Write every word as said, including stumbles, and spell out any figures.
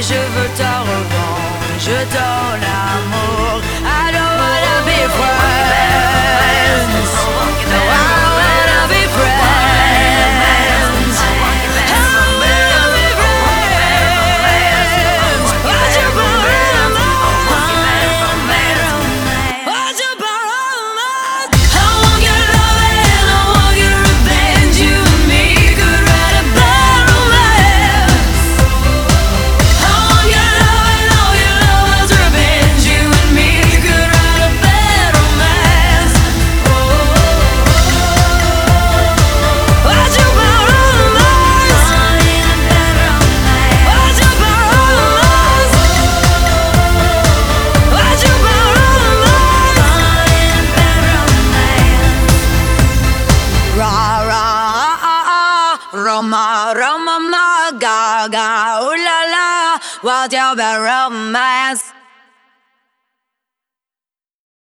je veux ta revanche, je donne l'amour. I don't wanna be friends. No, I wanna be friends. I wanna be friends. What you borrow? What you borrow? I want your love and I want your revenge. You and me could write a bad romance. I want your love and all your love's revenge. You and me could write a bad romance. Oh, what you borrow? What you borrow? What you borrow? Ra ra ah ah, Roma Roma ma ga ga, ooh la la, what's your bad romance?